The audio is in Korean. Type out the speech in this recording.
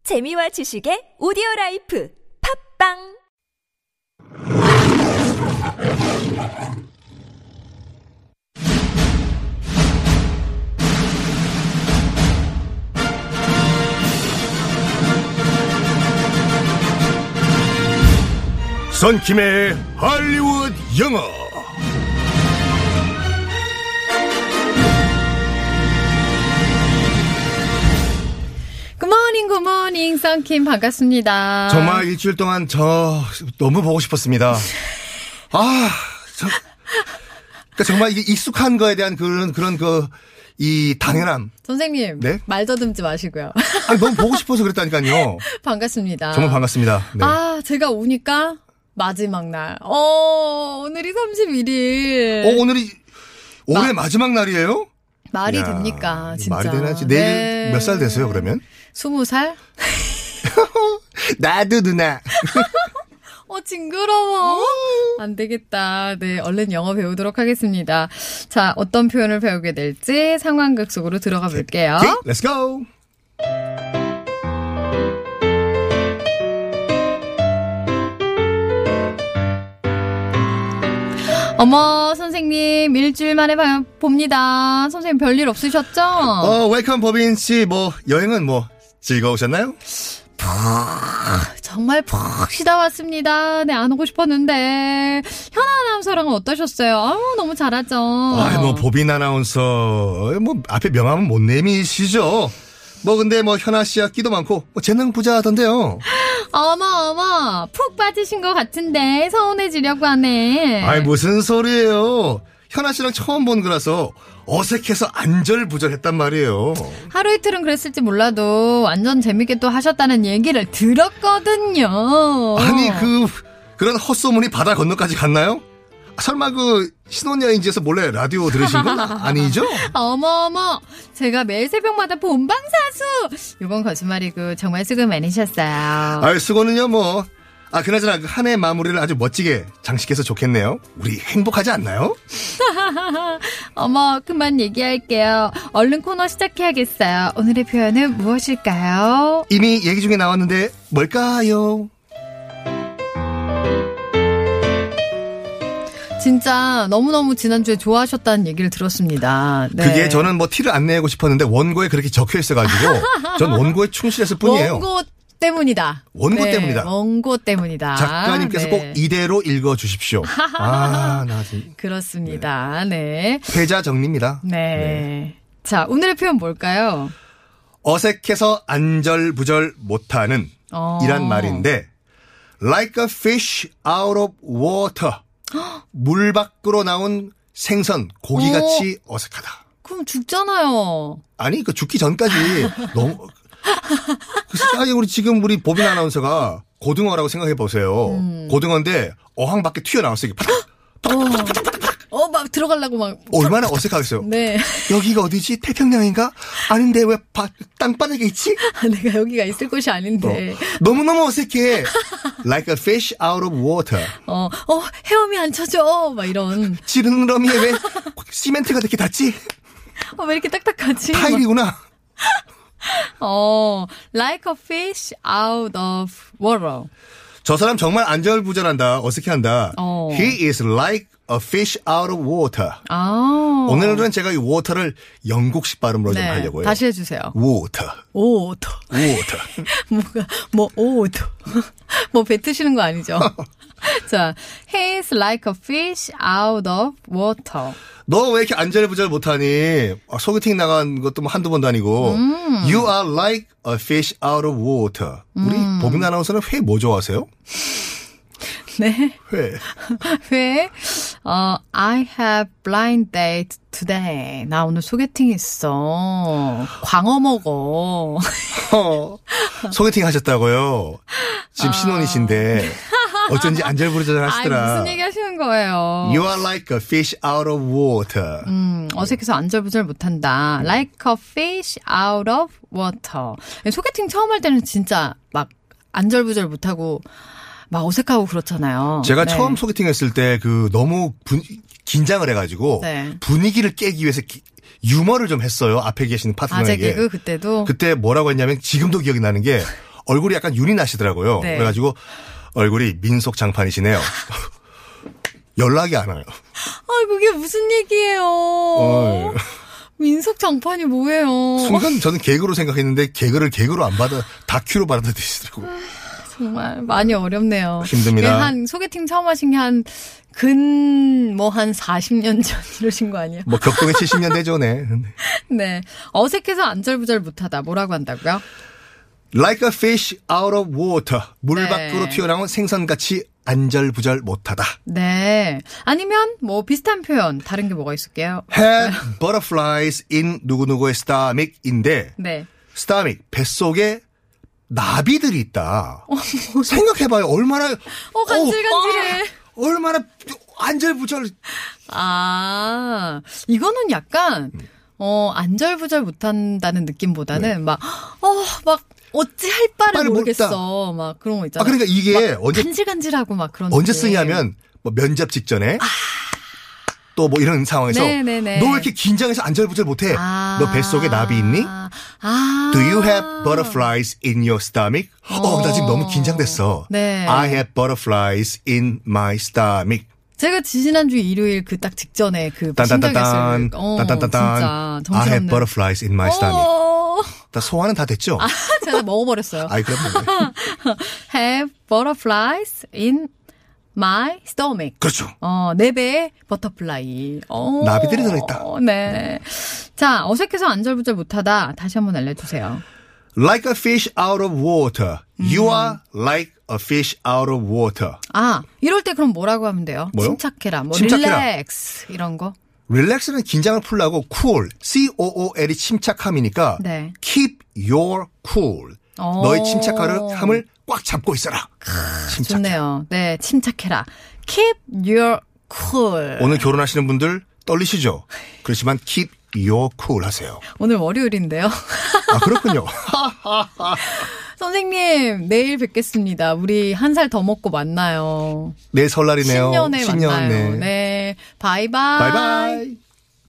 재미와 지식의 오디오라이프 팝빵 선킴의 할리우드 영어. 굿모닝 선킴 반갑습니다. 정말 일주일 동안 저 너무 보고 싶었습니다. 그러니까 정말 이게 익숙한 거에 대한 이 당연함. 선생님, 네? 말 더듬지 마시고요. 아니, 너무 보고 싶어서 그랬다니까요. 반갑습니다. 정말 반갑습니다. 네. 제가 오니까 마지막 날. 오늘이 31일. 오늘이 올해 마지막 날이에요? 말이 야, 됩니까, 진짜. 말이 되나지? 내일 몇 살 되세요, 그러면? 20살? 나도 누나. 징그러워. 안 되겠다. 네, 얼른 영어 배우도록 하겠습니다. 자, 어떤 표현을 배우게 될지 상황극 속으로 들어가 볼게요. Okay, let's go. 어머, 선생님, 일주일 만에 봅니다. 선생님, 별일 없으셨죠? 웰컴 법인 씨, 여행은 즐거우셨나요? 정말 푹 쉬다 왔습니다. 네, 안 오고 싶었는데. 현아 아나운서랑은 어떠셨어요? 너무 잘하죠? 법인 아나운서, 앞에 명함은 못 내미시죠? 근데 현아 씨야 끼도 많고, 재능 부자하던데요. 어머, 푹 빠지신 것 같은데, 서운해지려고 하네. 아이, 무슨 소리예요. 현아 씨랑 처음 본 거라서 어색해서 안절부절했단 말이에요. 하루 이틀은 그랬을지 몰라도 완전 재밌게 또 하셨다는 얘기를 들었거든요. 아니, 그런 헛소문이 바다 건너까지 갔나요? 설마 신혼여행지에서 몰래 라디오 들으신 건 아니죠? 어머, 제가 매일 새벽마다 본방사수! 이건 거짓말이고 정말 수고 많으셨어요. 수고는요, 그나저나 한 해 마무리를 아주 멋지게 장식해서 좋겠네요. 우리 행복하지 않나요? 어머, 그만 얘기할게요. 얼른 코너 시작해야겠어요. 오늘의 표현은 무엇일까요? 이미 얘기 중에 나왔는데 뭘까요? 진짜 너무너무 지난주에 좋아하셨다는 얘기를 들었습니다. 네. 그게 저는 티를 안 내고 싶었는데 원고에 그렇게 적혀 있어가지고 전 원고에 충실했을 뿐이에요. 원고 때문이다. 원고 때문이다. 원고 때문이다. 작가님께서 꼭 이대로 읽어주십시오. 그렇습니다. 네. 회자 정리입니다. 네. 자, 오늘의 표현 뭘까요? 어색해서 안절부절 못하는 이란 말인데 like a fish out of water. 물 밖으로 나온 생선, 고기같이 어색하다. 그럼 죽잖아요. 아니, 죽기 전까지 너무. 우리 법인 아나운서가 고등어라고 생각해 보세요. 고등어인데 어항 밖에 튀어나왔어요. 막 들어가려고 막. 얼마나 어색하겠어요. 네. 여기가 어디지? 태평양인가? 아닌데 왜 땅바닥에 있지? 내가 여기가 있을 곳이 아닌데. 너무너무 어색해. Like a fish out of water. 헤엄이 안 쳐져. 막 이런. 지느러미에 왜 시멘트가 이렇게 닿지? 왜 이렇게 딱딱하지? 타일이구나. Like a fish out of water. 저 사람 정말 안절부절한다. 어색해한다. He is like a fish out of water. 오늘은 제가 이 water를 영국식 발음으로 좀 하려고요. 다시 해주세요. water. water. 뱉으시는 거 아니죠? 자, he is like a fish out of water. 너 왜 이렇게 안절부절 못하니? 소개팅 나간 것도 한두 번도 아니고. You are like a fish out of water. 우리 법인 아나운서는 회 뭐 좋아하세요? 네. 회. I have blind date today. 나 오늘 소개팅 있어. 광어 먹어. 소개팅 하셨다고요? 지금 신혼이신데. 어쩐지 안절부절 하시더라. 무슨 얘기 하시는 거예요? You are like a fish out of water. 어색해서 안절부절 못한다. Like a fish out of water. 소개팅 처음 할 때는 진짜 막 안절부절 못하고 막 어색하고 그렇잖아요. 제가 처음 소개팅 했을 때 너무 긴장을 해가지고 분위기를 깨기 위해서 유머를 좀 했어요. 앞에 계시는 파트너에게. 아재 개그 그때도? 그때 뭐라고 했냐면 지금도 기억이 나는 게 얼굴이 약간 윤이 나시더라고요. 네. 그래가지고 얼굴이 민속장판이시네요. 연락이 안 와요. 그게 무슨 얘기예요? 민속장판이 뭐예요? 순간 저는 개그로 생각했는데 개그로 안 받아 다큐로 받아들이시더라고요. 정말 많이 어렵네요. 힘듭니다. 한 소개팅 처음 하신 게 한 40년 전 이러신 거 아니에요? 뭐 격동에 70년 되죠, 네. 네. 어색해서 안절부절 못하다. 뭐라고 한다고요? Like a fish out of water. 물 네. 밖으로 튀어나온 생선같이 안절부절 못하다. 네. 아니면 뭐 비슷한 표현 다른 게 뭐가 있을게요? Had butterflies in 누구누구의 stomach인데 네. stomach, 뱃속에 나비들이 있다. 생각해봐요. 얼마나 간질간질해. 얼마나 안절부절. 이거는 약간 안절부절 못한다는 느낌보다는 막 어찌 할 바를 모르겠어. 막 그런 거 있잖아. 그러니까 이게 언제 간질간질하고 막 그런 언제 느낌. 쓰냐면 뭐 면접 직전에 또 뭐 이런 상황에서 네네네. 너 왜 이렇게 긴장해서 안절부절 못해? 너 뱃속에 나비 있니? Do you have butterflies in your stomach? 나 지금 너무 긴장됐어. 네. I have butterflies in my stomach. 제가 지난주 일요일 그 딱 직전에 그 딴딴딴딴 진짜 I have butterflies in my stomach. 다 소화는 다 됐죠? 제가 먹어버렸어요. 그럼요. Have butterflies in my stomach. 그렇죠. 내 배에 버터플라이. 나비들이 들어있다. 네. 자, 어색해서 안절부절 못하다. 다시 한번 알려주세요. Like a fish out of water. You are like a fish out of water. 이럴 때 그럼 뭐라고 하면 돼요? 뭐요? 침착해라. 침착해라. 릴렉스. 이런 거. 릴렉스는 긴장을 풀라고 cool, C-O-O-L이 침착함이니까 네. keep your cool. 너의 침착함을 꽉 잡고 있어라. 침착해. 좋네요. 네, 침착해라. Keep your cool. 오늘 결혼하시는 분들 떨리시죠? 그렇지만 keep your cool 하세요. 오늘 월요일인데요. 그렇군요. 선생님, 내일 뵙겠습니다. 우리 한 살 더 먹고 만나요. 내일 설날이네요. 신년에 만나요. 네. 네. 바이바이. 바이바이.